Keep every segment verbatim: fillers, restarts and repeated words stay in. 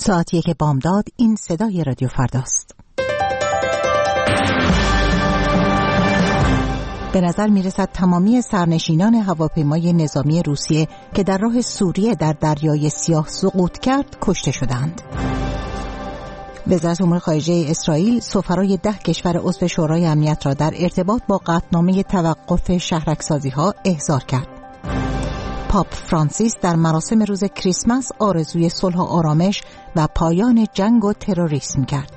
ساعت یک بامداد. این صدای رادیو فرداست. به نظر میرسد تمامی سرنشینان هواپیمای نظامی روسیه که در راه سوریه در دریای سیاه سقوط کرد کشته شدند. وزارت امور خارجه اسرائیل سفرای ده کشور عضو شورای امنیت را در ارتباط با قطعنامه توقف شهرک‌سازی‌ها احضار کرد. پاپ فرانسیس در مراسم روز کریسمس آرزوی صلح و آرامش و پایان جنگ و تروریسم کرد.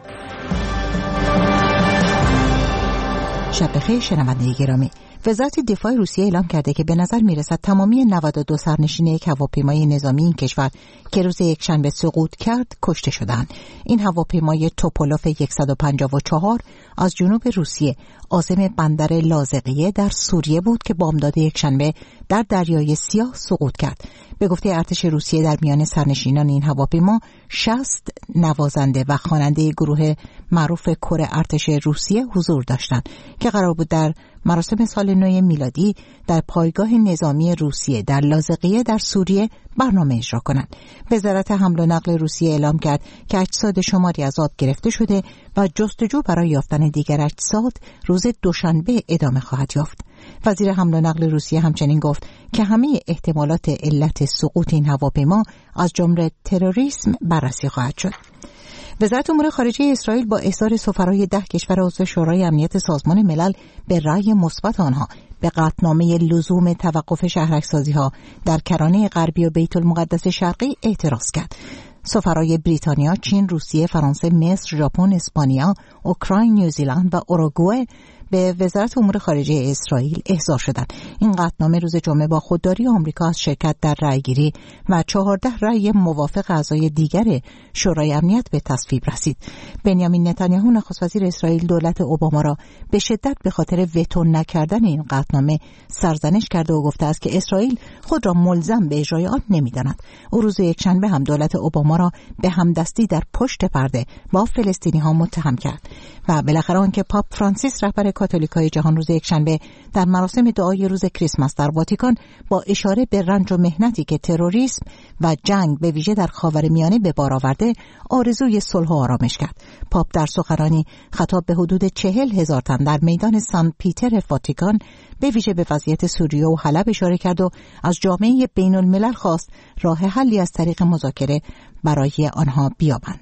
شب بخیر شنونده گرامی. وزارت دفاع روسیه اعلام کرده که به نظر میرسد تمامی نود و دو سرنشین یک هواپیمای نظامی این کشور که روز یکشنبه سقوط کرد کشته شدند. این هواپیمای توپولوف صد و پنجاه و چهار از جنوب روسیه عازم بندر لاذقیه در سوریه بود که بامداد یکشنبه در دریای سیاه سقوط کرد. به گفته ارتش روسیه در میان سرنشینان این هواپیما شصت نوازنده و خواننده گروه معروف کور ارتش روسیه حضور داشتند که قرار بود در مراسم سال نو میلادی در پایگاه نظامی روسیه در لاذقیه در سوریه برنامه اجرا کنند. وزارت حمل و نقل روسیه اعلام کرد که اجساد شماری از آب گرفته شده و جستجو برای یافتن دیگر اجساد روز دوشنبه ادامه خواهد یافت. وزیر حمل و نقل روسیه همچنین گفت که همه احتمالات علت سقوط این هواپیما از جمله تروریسم بررسی خواهد شد. وزارت امور خارجه اسرائیل با احضار سفرای ده کشور عضو شورای امنیت سازمان ملل به رأی مثبت آنها به قطعنامه لزوم توقف شهرک‌سازی‌ها در کرانه غربی و بیت المقدس شرقی اعتراض کرد. سفرای بریتانیا، چین، روسیه، فرانسه، مصر، ژاپن، اسپانیا، اوکراین، نیوزیلند و اوروگوئه به وزارت امور خارجه اسرائیل احضار شدند. این قطعنامه روز جمعه با خودداری آمریکا از شرکت در رأیگیری و چهارده رأی موافق اعضای دیگر شورای امنیت به تصویب رسید. بنیامین نتانیاهو نخست وزیر اسرائیل دولت اوباما را به شدت به خاطر وتو نکردن این قطعنامه سرزنش کرده و گفته است که اسرائیل خود را ملزم به اجرای آن نمی‌داند. او روز یکشنبه هم دولت اوباما را به همدستی در پشت پرده با فلسطینی‌ها متهم کرد و بالاخره آنکه پاپ فرانسیس رهبر کاتولیکای جهان روز یکشنبه در مراسم دعای روز کریسمس در واتیکان با اشاره به رنج و محنتی که تروریسم و جنگ به ویژه در خاورمیانه به بار آورده آرزوی صلح و آرامش کرد. پاپ در سخنرانی خطاب به حدود چهل هزار تن در میدان سن پیتر واتیکان به ویژه به وضعیت سوریه و حلب اشاره کرد و از جامعه بین الملل خواست راه حلی از طریق مذاکره برای آنها بیابند.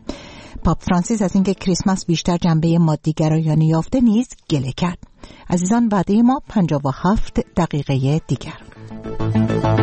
پاپ فرانسیس از اینکه کریسمس بیشتر جنبه مادی‌گرایانه یافته نیز گله کرد. عزیزان، وعده ما پنجاه و هفت دقیقه دیگر.